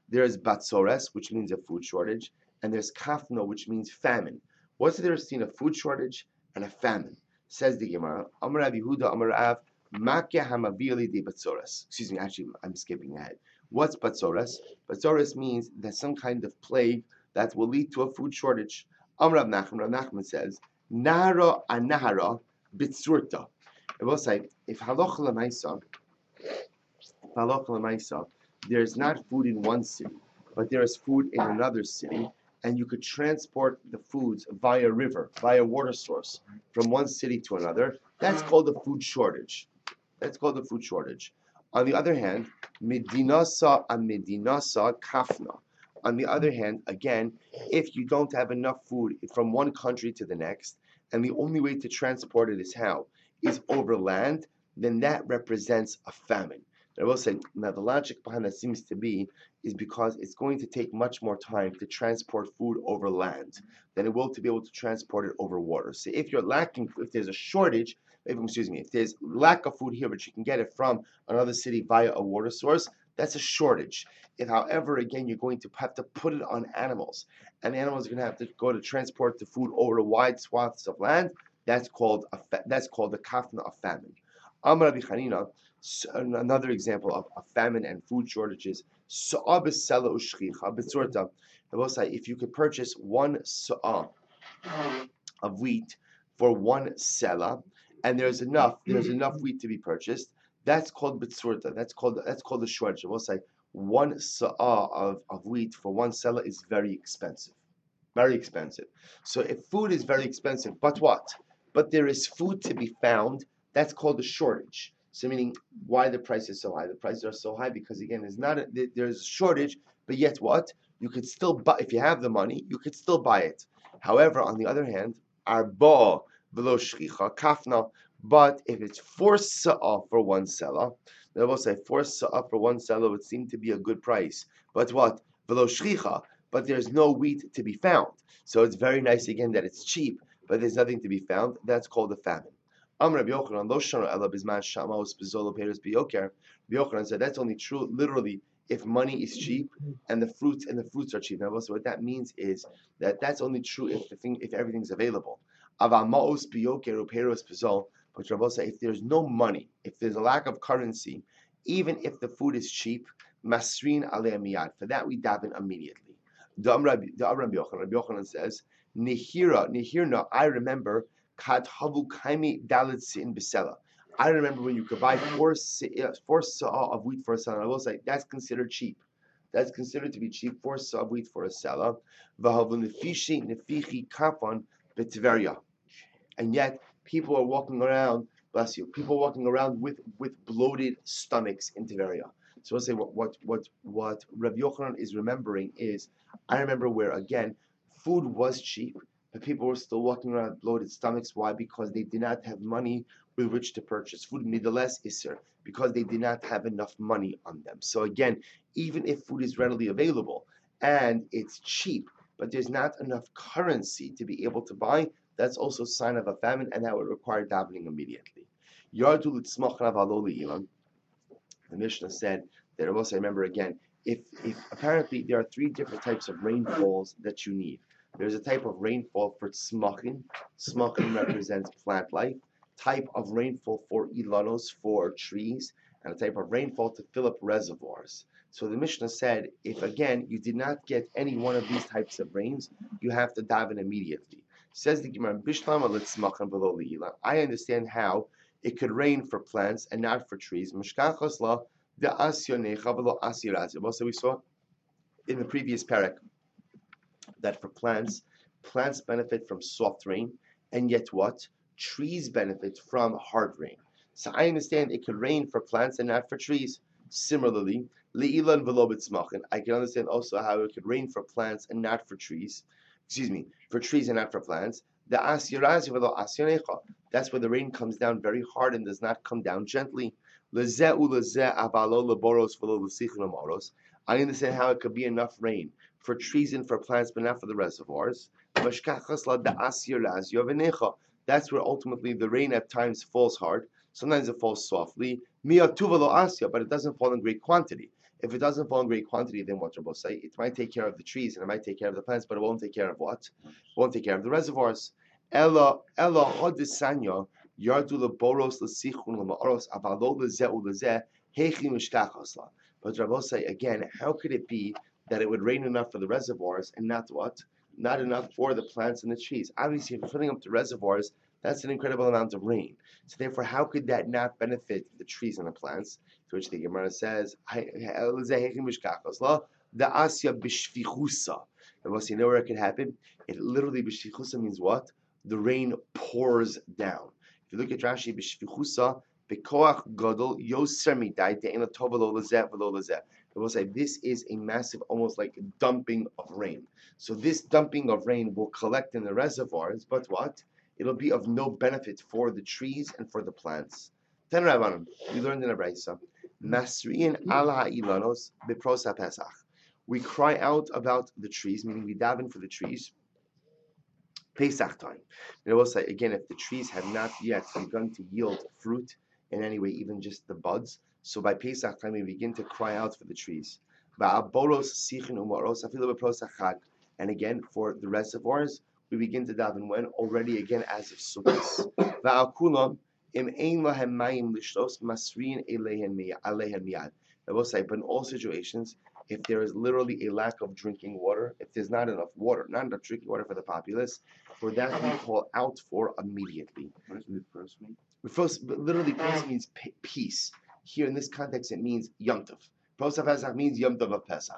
There's batsores, which means a food shortage, and there's kafno, which means famine. What's the difference between a food shortage and a famine? Says the Gemara, Amar Rav Yehuda, Amar Rav, Makya hamavili de batsores. Excuse me, actually, I'm skipping ahead. What's batsores? Batsores means that some kind of plague that will lead to a food shortage. Amar Rav Nachman, Rav Nachman says, Nahara anahara bitsurta. It will say, if halacha lemaisa, halacha lemaisa, there's not food in one city, but there is food in another city, and you could transport the foods via river, via water source, from one city to another. That's called a food shortage. That's called a food shortage. On the other hand, medinasa and medinasa kafna. On the other hand, again, if you don't have enough food from one country to the next, and the only way to transport it is how? Is over land, then that represents a famine. I will say, now the logic behind that seems to be is because it's going to take much more time to transport food over land than it will to be able to transport it over water. So if you're lacking, if there's a shortage, if, excuse me, if there's lack of food here, but you can get it from another city via a water source, that's a shortage. If, however, again, you're going to have to put it on animals, and animals are going to have to go to transport the food over wide swaths of land, that's called a that's called the kafna of famine. Amar Rabbi Chanina, another example of a famine and food shortages. I will say, if you could purchase one sa'ah of wheat for one sela, and there's enough, there's enough wheat to be purchased, that's called bitsurta. That's called that's called a shortage. I will say, one sa'ah of, of wheat for one sela is very expensive. Very expensive. So if food is very expensive, but what? But there is food to be found, that's called a shortage. So meaning, why the price is so high? The prices are so high because, again, there's not a, there's a shortage, but yet what? You could still buy, if you have the money, you could still buy it. However, on the other hand, arba v'lo shchicha kafna, but if it's four sa'ah for one selah, then I will say four sa'ah for one selah would seem to be a good price. But what? V'lo shchicha, but there's no wheat to be found. So it's very nice, again, that it's cheap, but there's nothing to be found. That's called a famine. Amr Rabbi Yochanan, lo shana ela bizman shamos bezolo peres biyoker. Rabbi Yochanan said that's only true, literally, if money is cheap and the fruits and the fruits are cheap. Now, also what that means is that that's only true if the thing, if everything's available. Avamaos biyoker uperos bezol. But Rabbi said if there's no money, if there's a lack of currency, even if the food is cheap, masrin alei miyad. For that we daven immediately. The Amr Rabbi Yochanan, Rabbi Yochanan says, Nihira, Nihirna, I remember, Kat Havu Kaimi Dalit Sin Bisela. I remember when you could buy four four saw of wheat for a selah. I will say that's considered cheap. That's considered to be cheap. Four saw of wheat for a selah. V'havu nefishi nefichi kafon b'Tiveria. And yet people are walking around. Bless you. People are walking around with, with bloated stomachs in Tiveria. So I'll say what what what what Rabbi Yochanan is remembering is I remember where again food was cheap, but people were still walking around with bloated stomachs. Why? Because they did not have money with which to purchase food. Middles iser, because they did not have enough money on them. So again, even if food is readily available and it's cheap, but there's not enough currency to be able to buy, that's also a sign of a famine, and that would require davening immediately. Yardu litzmach rav aloli ilan. The Mishnah said that I also remember again, if if apparently there are three different types of rainfalls that you need. There's a type of rainfall for tzmachim. Tzmachim represents plant life. Type of rainfall for ilanos, for trees, and a type of rainfall to fill up reservoirs. So the Mishnah said, if again you did not get any one of these types of rains, you have to daven immediately. Says the Gemara, Bishlama litzmachim below liila. I understand how it could rain for plants and not for trees. So we saw in the previous parak that for plants, plants benefit from soft rain, and yet what? Trees benefit from hard rain. So I understand it could rain for plants and not for trees. Similarly, li'ilan v'lo b'tzmachin, I can understand also how it could rain for plants and not for trees. Excuse me, for trees and not for plants. The asyirazi v'lo asyonecha. That's where the rain comes down very hard and does not come down gently. Lezeh ulezeh avalo leboros v'lo l'sichin amoros. I understand how it could be enough rain for trees and for plants, but not for the reservoirs. That's where ultimately the rain at times falls hard. Sometimes it falls softly. But it doesn't fall in great quantity. If it doesn't fall in great quantity, then what Rabbi say? It might take care of the trees and it might take care of the plants, but it won't take care of what? It won't take care of the reservoirs. Ella Ella Odisanya Yardu Boros Lesichun Lamaoros Avalo Leze Uleze Hechi Mishkachosla. But Rabbi say again, how could it be that it would rain enough for the reservoirs and not what? Not enough for the plants and the trees. Obviously, if you're filling up the reservoirs, that's an incredible amount of rain. So therefore, how could that not benefit the trees and the plants? To which the Gemara says, the asya b'shvichusa. And once you know where it could happen, it literally b'shvichusa means what? The rain pours down. If you look at Rashi, b'shvichusa, b'koach gadol yoser midai de'ena tova lo lezeh v'lo lezeh. It will say this is a massive, almost like dumping of rain. So this dumping of rain will collect in the reservoirs, but what? It'll be of no benefit for the trees and for the plants. Ten Rabbanim, we learned in a Brayso, Masriin ala ilanos beprosa Pesach. We cry out about the trees, meaning we daven for the trees. Pesach time. And I will say again, if the trees have not yet begun to yield fruit in any way, even just the buds, so by Pesach time we begin to cry out for the trees. And again, for the reservoirs, we begin to daven when? Already again as of Sukkot. I will say, but in all situations, if there is literally a lack of drinking water, if there's not enough water, not enough drinking water for the populace, for that we call out for immediately. What does the first mean? The first, literally, first means peace. Here in this context, it means Yom Tov. Prosa Pesach means Yom Tov of Pesach.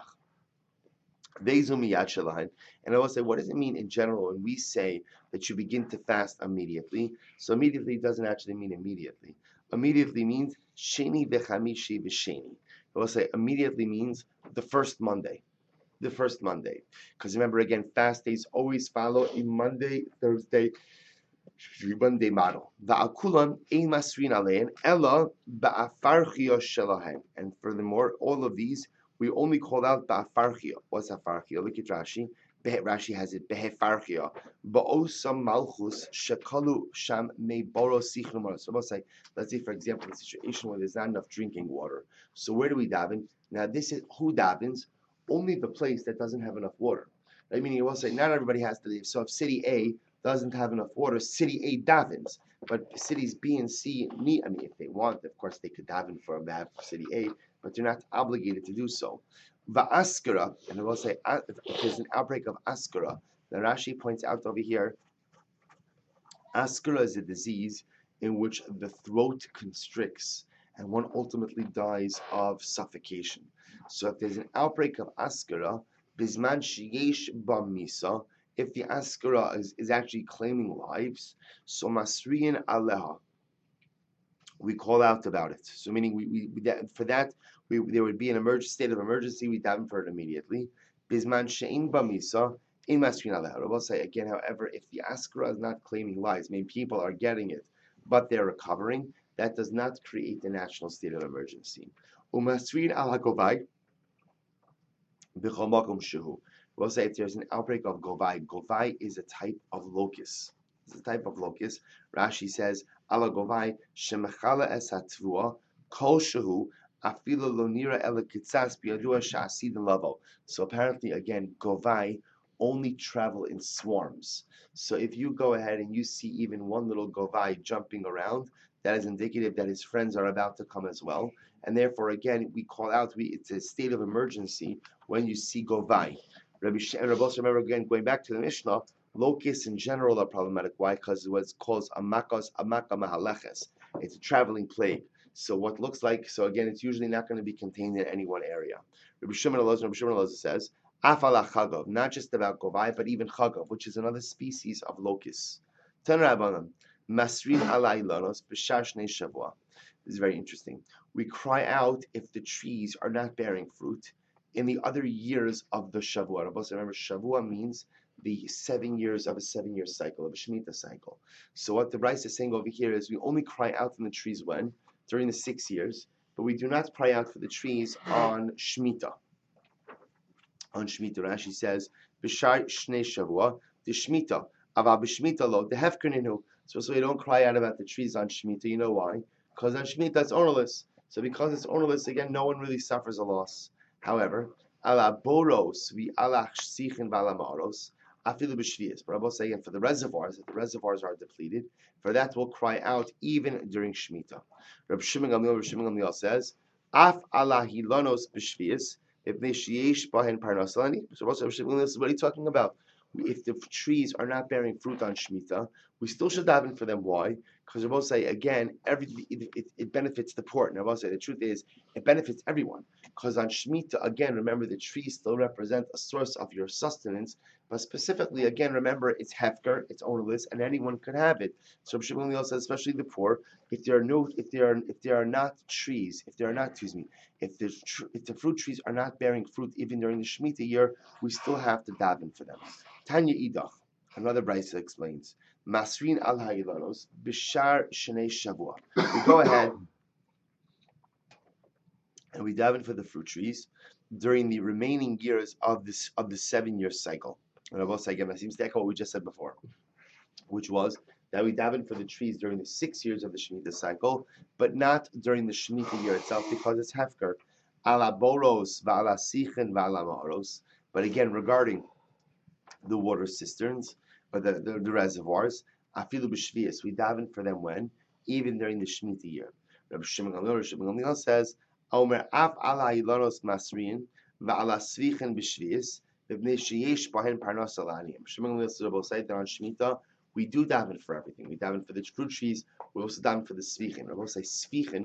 And I will say, what does it mean in general when we say that you begin to fast immediately? So immediately doesn't actually mean immediately. Immediately means Sheni v'chamishi v'sheni. I will say immediately means the first Monday. The first Monday. Because remember again, fast days always follow a Monday, Thursday, Monday model. Va'akulan ein masrin alein ella ba'afarchia shelahem. And furthermore, all of these we only call out ba'afarchia. What's afarchia? Look at Rashi. Rashi has it behefarchia. Ba'osam malchus shekalu sham me boro sichnumar. So let's say, let's say for example, a situation where there's not enough drinking water. So where do we daven? Now this is who davens? Only the place that doesn't have enough water. I mean, you will say not everybody has to leave. So if city A doesn't have enough water, city A davens. But cities B and C need, I mean, if they want, of course, they could daven for behalf of city A, but they're not obligated to do so. Va'askara, and I will say, if there's an outbreak of askara, then Rashi points out over here, askara is a disease in which the throat constricts, and one ultimately dies of suffocation. So if there's an outbreak of askara, bisman sheyesh b'misa, if the askara is, is actually claiming lives, so masriyin aleha, we call out about it. So meaning we, we, we for that we, there would be an emerg- state of emergency. We daven for it immediately. Bisman she'in b'misa in masriyin aleha. I will say again, however, if the askara is not claiming lives, I mean people are getting it, but they're recovering, that does not create a national state of emergency. Umasriyin al hagovai b'chol makom shehu. We'll say if there's an outbreak of govai. Govai is a type of locust. It's a type of locust. Rashi says, ala govai shemechala es hatvua kol shehu afilo lo nira ela kitzas biyadua sha'asidin lavo. So apparently, again, govai only travel in swarms. So if you go ahead and you see even one little govai jumping around, that is indicative that his friends are about to come as well. And therefore, again, we call out, we, it's a state of emergency when you see govai. Rabbi and Rabbi also remember again going back to the Mishnah, locusts in general are problematic. Why? Because it was called amakos amaka mahaleches. It's a traveling plague. So what looks like so again, it's usually not going to be contained in any one area. Rabbi Shimon Elazar, Rabbi Shimon Elazar says, afala chagov, not just about govai, but even chagov, which is another species of locusts. Tan Rabbanan, masrin alai lanos b'shashne shavua. This is very interesting. We cry out if the trees are not bearing fruit in the other years of the Shavua. Remember, Shavua means the seven years of a seven-year cycle, of a Shemitah cycle. So what the Rice is saying over here is we only cry out in the trees when? During the six years, but we do not cry out for the trees on Shemitah. On Shemitah, Rashi says, B'shar Shnei Shavua, the Shemitah, Ava B'Shemitah lo, the Hefkerninu. So, so we don't cry out about the trees on Shemitah. You know why? Because on Shemitah it's ownerless. So because it's ownerless, again, no one really suffers a loss. However, ala boros vi ala sichin vala maros afilu b'shvius. But I will say again, for the reservoirs, if the reservoirs are depleted, for that will cry out even during Shemitah. Reb Shimon Gamliel, Reb Shimon Gamliel says, af ala hilonos b'shvius ibnei sheyesh bahen parnasalani. So Reb Shimon Gamliel says, what are you talking about? If the trees are not bearing fruit on Shemitah, we still should daven for them. Why? Because Rabbi say again, everything it, it, it benefits the poor. And Rabbi say the truth is it benefits everyone. Because on Shemitah, again, remember the trees still represent a source of your sustenance, but specifically, again, remember it's hefker, it's ownerless, and anyone can have it. So Rabbi Shimon says, especially the poor, if there are no, if there are, if there are not trees, if there are not, excuse me, if the tr- if the fruit trees are not bearing fruit even during the Shemitah year, we still have to daven for them. Tanya Idach, another Brisa explains. Masrin al Ha'ilanos, Bishar Shnei Shavua. We go ahead and we daven for the fruit trees during the remaining years of this of the seven year cycle. And I will say again, that seems to echo what we just said before, which was that we daven for the trees during the six years of the Shemitah cycle, but not during the Shemitah year itself because it's hefker. Ala boros va'ala sichen va'ala ma'aros. But again, regarding the water cisterns or the, the, the reservoirs, afilu b'shvius, we daven for them when? Even during the Shemitah year. Rabbi Shimon Gamliel, Rabbi Shimon Gamliel says, Omer af ala ilanos masrin va'ala svichen b'shvius v'bnei sheyesh bahen parnas alanim. Shimon Gamliel says, Rabbi say that on Shemitah, we do daven for everything. We daven for the fruit trees, we also daven for the svichen. Rabbi say svichen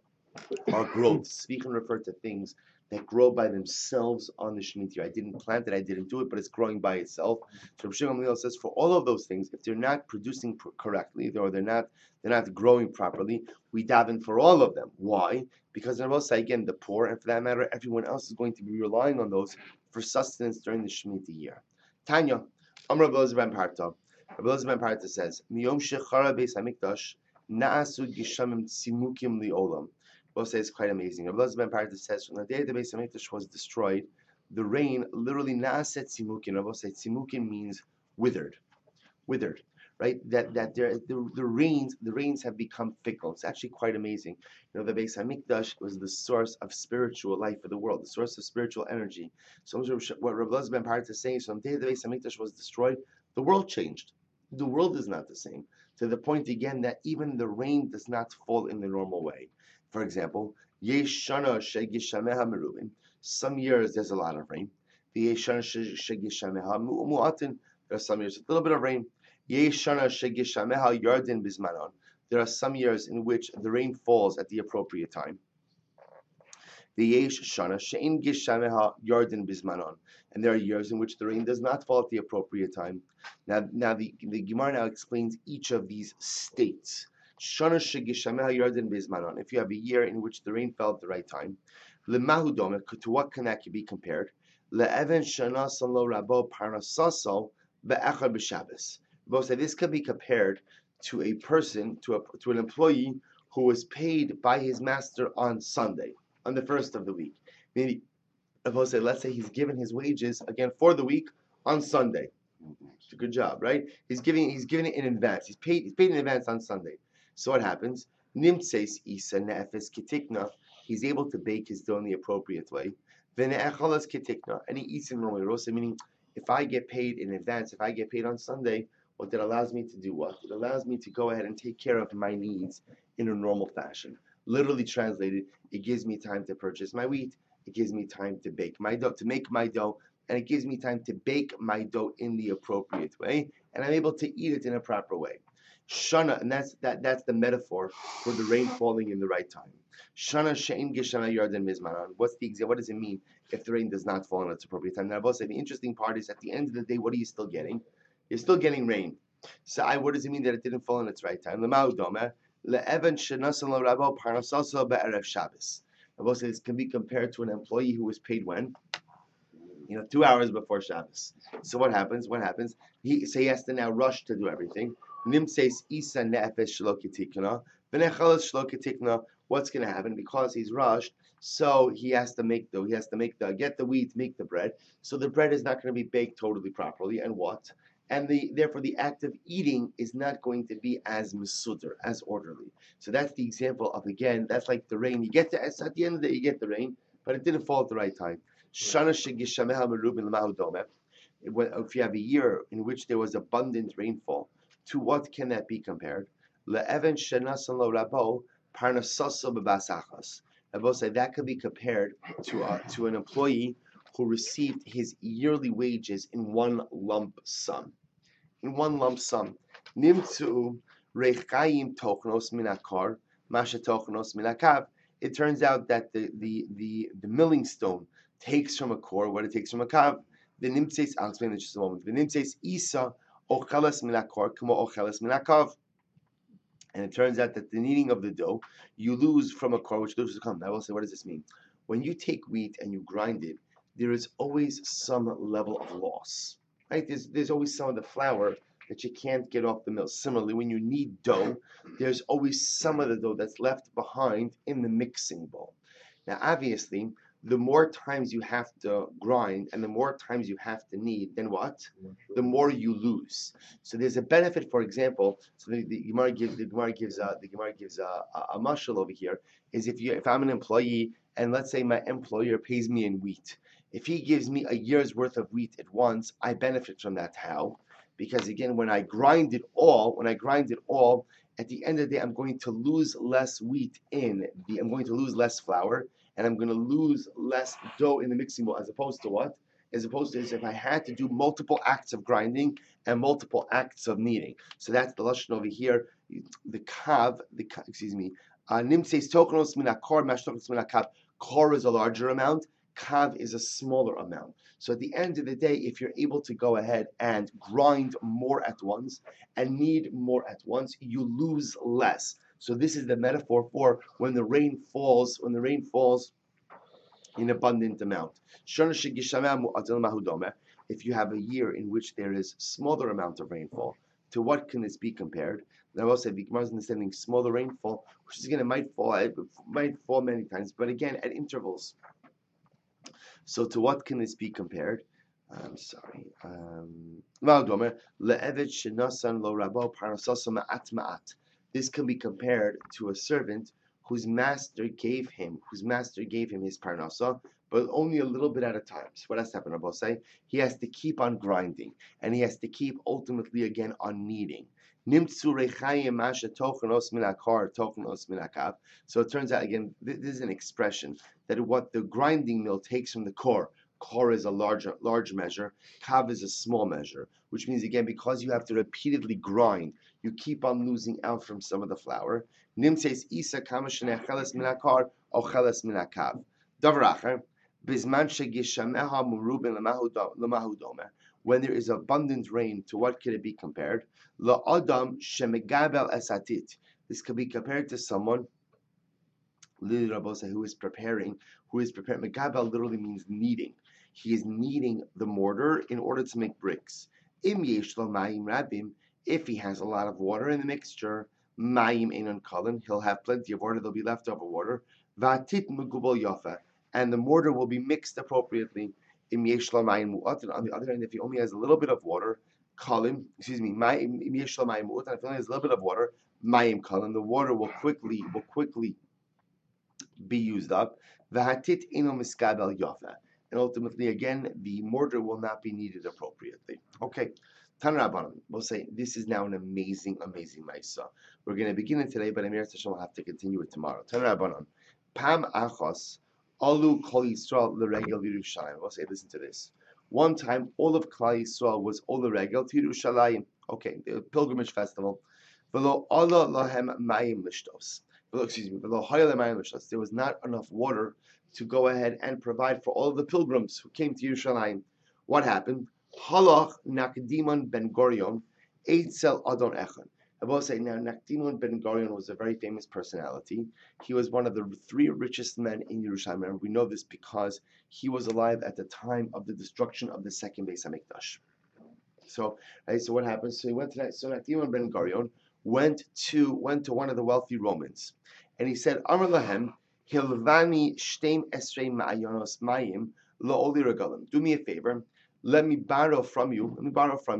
are growth. Svichen refer to things that grow by themselves on the Shemitah year. I didn't plant it, I didn't do it, but it's growing by itself. So Rabbi Shimon Gamliel says, for all of those things, if they're not producing pr- correctly, or they're not they're not growing properly, we daven for all of them. Why? Because Rabbi say again, the poor, and for that matter, everyone else is going to be relying on those for sustenance during the Shemitah year. Tanya, Amr Rabbi Elazar ben Parta. Rabbi Elazar ben Parta says, Miyom shechara beis hamikdash na'asu gishamim tzimukim li'olam. We'll say it's quite amazing. Rabbi Elazar ben Parta says, from the day the Beis Hamikdash was destroyed, the rain literally na'aset tzimukin. Rabbi say tzimukin means withered, withered, right? That that there the, the rains the rains have become fickle. It's actually quite amazing. You know, the Beis Hamikdash was the source of spiritual life for the world, the source of spiritual energy. So what Rabbi Elazar ben Parta is saying is, from the day the Beis Hamikdash was destroyed, the world changed. The world is not the same. To the point again that even the rain does not fall in the normal way. For example, Yesh Shana Shegishameha Merubin. Some years there's a lot of rain. Yesh Shana Shegishameha Mu'atin. There are some years with a little bit of rain. Yesh Shana Shegishameha Yardin Bismanon. There are some years in which the rain falls at the appropriate time. The Yesh Shana Shein Gishameha Yardin Bismanon. And there are years in which the rain does not fall at the appropriate time. Now, now the, the Gemara now explains each of these states. Shana shegishameha yarden bizmanon. If you have a year in which the rain fell at the right time, lemahu dome, to what can that be compared? Le'even shana salo rabo parnasaso be'echad b'Shabbos. Both say this can be compared to a person, to a to an employee who was paid by his master on Sunday, on the first of the week. Maybe, both say, let's say he's given his wages again for the week on Sunday. It's a good job, right? He's giving he's giving it in advance. He's paid he's paid in advance on Sunday. So what happens? Nimtses isa ne'efes kitikna. He's able to bake his dough in the appropriate way. Vene'echalas kitikna, and he eats in normally rosa. Meaning, if I get paid in advance, if I get paid on Sunday, what that allows me to do what? It allows me to go ahead and take care of my needs in a normal fashion. Literally translated, it gives me time to purchase my wheat. It gives me time to bake my dough, to make my dough, and it gives me time to bake my dough in the appropriate way, and I'm able to eat it in a proper way. Shana, and that's that that's the metaphor for the rain falling in the right time. Shana she'in geshana yarden mizmanan. What's the example? What does it mean if the rain does not fall in its appropriate time? Now, I will say the interesting part is at the end of the day, what are you still getting? You're still getting rain. So, I, what does it mean that it didn't fall in its right time? Lemau doma le'evan shenasan lo rabo parnasaso be'erev Shabbos. I will say this can be compared to an employee who was paid when? You know, two hours before Shabbos. So what happens? What happens? He so he has to now rush to do everything. Nimses isa ne'efesh shelo kitikna, v'nechalas shelo kitikna. What's going to happen? Because he's rushed, so he has to make the he has to make the get the wheat, make the bread. So the bread is not going to be baked totally properly. And what? and the therefore the act of eating is not going to be as masuder, as orderly. So that's the example of, again, that's like the rain. You get to at the end of the day, you get the rain, but it didn't fall at the right time. Shana shegishameha merubin l'mahu domeh. If you have a year in which there was abundant rainfall, to what can that be compared? Le'even shenasan lo rabo parnasaso b'basachas. I will say that could be compared to a, to an employee who received his yearly wages in one lump sum. In one lump sum. Nimtzu rechayim tochnos minakar, masha tochnos minakav. It turns out that the, the, the, the milling stone takes from a core what it takes from a kav. The nimtzeis, I'll explain in just a moment. The nimtzeis isa ocheles minakar kamo ocheles minakav. And it turns out that the kneading of the dough, you lose from a core which loses come. I will say, what does this mean? When you take wheat and you grind it, there is always some level of loss. Right? There's there's always some of the flour that you can't get off the mill. Similarly, when you knead dough, there's always some of the dough that's left behind in the mixing bowl. Now, obviously, the more times you have to grind and the more times you have to knead, then what? The more you lose. So there's a benefit. For example, so the, the Gemara gives the Gemara gives uh, the Gemara gives a, a, a mashal over here. Is if you if I'm an employee and let's say my employer pays me in wheat. If he gives me a year's worth of wheat at once, I benefit from that. How? Because again, when I grind it all, when I grind it all, at the end of the day, I'm going to lose less wheat in the, I'm going to lose less flour, and I'm going to lose less dough in the mixing bowl, as opposed to what? As opposed to as if I had to do multiple acts of grinding and multiple acts of kneading. So that's the lashon over here. The kav, the excuse me, nimtzeis tochnos min hakor, mash tochnos min hakav. Kor is a larger amount. Kav is a smaller amount. So at the end of the day, if you're able to go ahead and grind more at once and knead more at once, you lose less. So this is the metaphor for when the rain falls, when the rain falls in abundant amount. If you have a year in which there is smaller amount of rainfall, to what can this be compared? And I will say the Gemara is understanding smaller rainfall, which is again it might fall, it might fall many times, but again at intervals. So to what can this be compared? I'm sorry. Um, this can be compared to a servant whose master gave him, whose master gave him his parnasa, but only a little bit at a time. So what has happened? I will say he has to keep on grinding, and he has to keep ultimately again on kneading. So it turns out again, this is an expression that what the grinding mill takes from the core. Core is a large, large measure. Kav is a small measure, which means again because you have to repeatedly grind, you keep on losing out from some of the flour. Nimtzeis isa kama shenecheles min hakor ocheles min hakav. Davar acher, bizman shegishameha murubin lemahu domeh. When there is abundant rain, to what can it be compared? La adam shemegabel esatit. This could be compared to someone who is preparing, who is preparing. Megabel literally means kneading. He is kneading the mortar in order to make bricks. Im yesh lo mayim rabim, if he has a lot of water in the mixture, mayim einon kalim, he'll have plenty of water, there'll be leftover water. Vatit megubal yafa, and the mortar will be mixed appropriately. Im yesh lo mayim mu'at, on the other hand, if he only has a little bit of water, kalim, excuse me, im yesh lo mayim mu'at, if he only has a little bit of water, mayim kalim, the water will quickly, will quickly be used up. Vahatit ino miskabel yafa. And ultimately, again, the mortar will not be needed appropriately. Okay, Tanrabanan, we'll say this is now an amazing, amazing Maisa. We're going to begin it today, but Amir Tashem will have to continue it tomorrow. Tanrabanan, Pam Achos, Alu Kol Yisrael L'Regel Yerushalayim. We'll say, listen to this. One time, all of Klal Yisrael was all the Regel to Yerushalayim. Okay, the pilgrimage festival. V'lo Allah lahem mayim lishtos. Excuse me, there was not enough water to go ahead and provide for all of the pilgrims who came to Yerushalayim. What happened? Halach Nakdimon Ben Gurion, Eitzel Adon Echon. I will say now, Nakdimon Ben Gurion was a very famous personality. He was one of the three richest men in Yerushalayim. And we know this because he was alive at the time of the destruction of the second Beis Hamikdash. So, right, so what happened? So he went to that. So Nakdimon Ben Gurion went to went to one of the wealthy Romans, and he said, Amar lahem, hilvani shteim esrei ma'ayonos mayim lo oli regalim. Do me a favor, let me borrow from you, let me borrow from you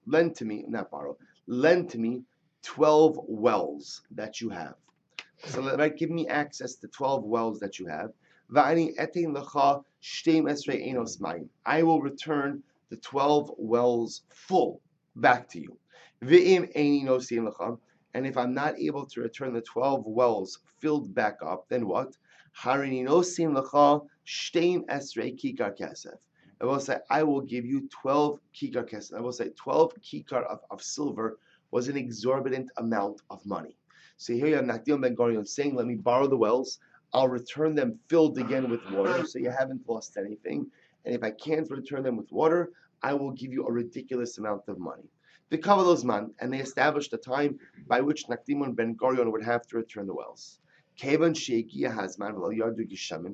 lend to me, not borrow, lend to me twelve wells that you have. So right, give me access to twelve wells that you have. Va'ani etein lecha shteim esrei enos mayim. I will return the twelve wells full back to you. Ve'im eini nosein lecha. And if I'm not able to return the twelve wells filled back up, then what? Harini nosein lecha shteim esrei kikar kesef. I will say, I will give you twelve kikar kesef. I will say, twelve kikar of, of silver was an exorbitant amount of money. So here you have Nachdim Ben Gurion saying, let me borrow the wells. I'll return them filled again with water, so you haven't lost anything. And if I can't return them with water, I will give you a ridiculous amount of money. The Kavalozman, and they established a time by which Nachdim Ben Gurion would have to return the wells. Kevan Sheiki Hazman V'lo Yardu Gishamin.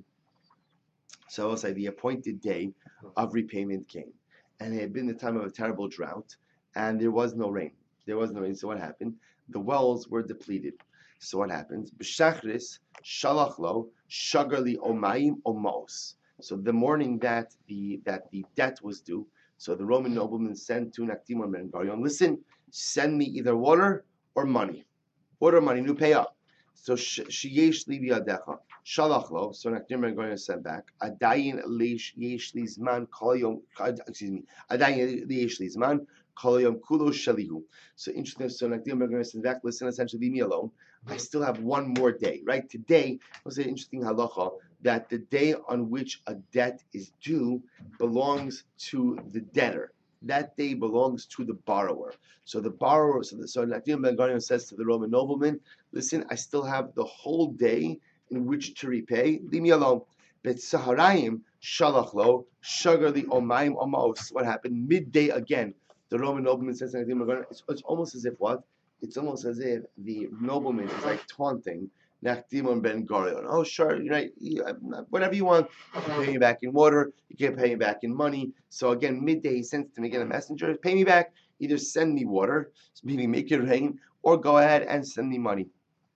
So I'll say the appointed day of repayment came. And it had been the time of a terrible drought, and there was no rain. There was no rain, so what happened? The wells were depleted. So what happens? B'shachris shalach lo shagarli omayim omos. So the morning that the that the debt was due, so the Roman nobleman sent to Nachdim Ben Gurion, listen, send me either water or money. Water or money, nu pay up. So sheyesh li biyadecha shalach lo. So Nachdim Ben Gurion sent back. Adayin yesh li zman kol yom. Excuse me. Adayin yesh li zman. So interesting. So Nachdim Ben Gurion says back, listen, essentially, leave me alone. I still have one more day, right? Today was an interesting halacha that the day on which a debt is due belongs to the debtor. That day belongs to the borrower. So the borrower, so, the, so Nachdim Ben Gurion says to the Roman nobleman, listen, I still have the whole day in which to repay. Leave me alone. Bet Saharayim shalach lo shagar li omayim omos. What happened? Midday again. The Roman nobleman says, it's, it's almost as if what? It's almost as if the nobleman is like taunting Nachdim Ben Gurion. Oh, sure, you know, whatever you want, you can pay me back in water, you can pay me back in money. So again, midday he sends to me again a messenger, pay me back, either send me water, meaning make it rain, or go ahead and send me money.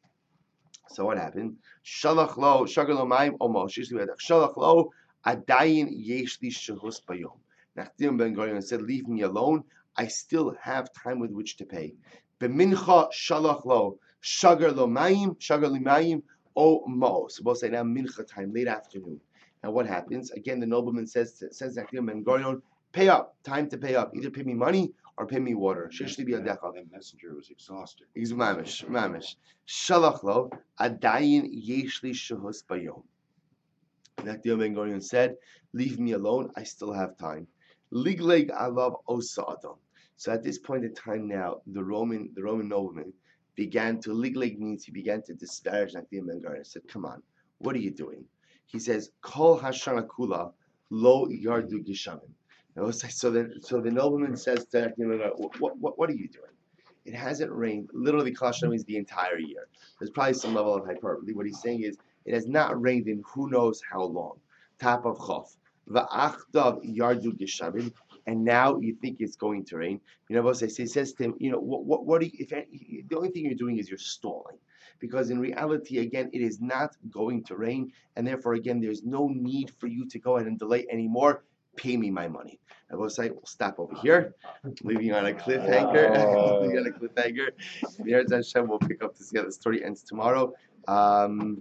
So what happened? Shalach lo, shagar lo mayim omo, shalach lo, adayin yesh li shehus bayom. Nachdim Ben Gurion said, leave me alone. I still have time with which to pay. B'mincha shalach lo shagar lo mayim shagar li mayim o mo. So we'll say now mincha time, late afternoon. And what happens? Again, the nobleman says says Nachdim Ben Gurion, pay up, time to pay up. Either pay me money or pay me water. Shishli biyadecha. The messenger was exhausted. He's mamish, mamish. Shalach lo adayin yesh li shehus bayom. Nachdim Ben Gurion said, leave me alone. I still have time. Ligleg alav osa adam. So at this point in time now, the Roman the Roman nobleman began to, ligleg means he began to disparage Nachdim Ben Gurion and said, come on, what are you doing? He says, Kol hashana kula lo yardu gishamim. So the, so the nobleman says to Nachdim Ben Gurion, what, what, what are you doing? It hasn't rained, literally Kol hashana means the entire year. There's probably some level of hyperbole. What he's saying is, it has not rained in who knows how long. Top of Chof. Va'achdav yardu gishamim. And now you think it's going to rain. You know, he says to him, you know, what, what, what do you, if any, the only thing you're doing is you're stalling. Because in reality, again, it is not going to rain. And therefore, again, there's no need for you to go ahead and delay anymore. Pay me my money. I will say, we'll stop over here. Leaving on a cliffhanger. Oh. Leaving on a cliffhanger. Me'eretz Hashem, we'll pick up to see how the story ends tomorrow. Um,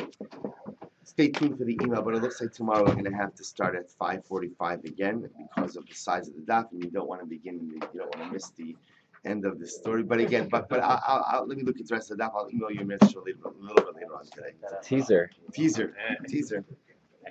Stay tuned for the email, but it looks like tomorrow we're going to have to start at five forty-five again because of the size of the daf, and you don't want to begin, you don't want to miss the end of the story. But again, but but I'll, I'll, I'll let me look at the rest of the daf. I'll email you a message a little, a little bit later on today. Teaser. Teaser. Teaser.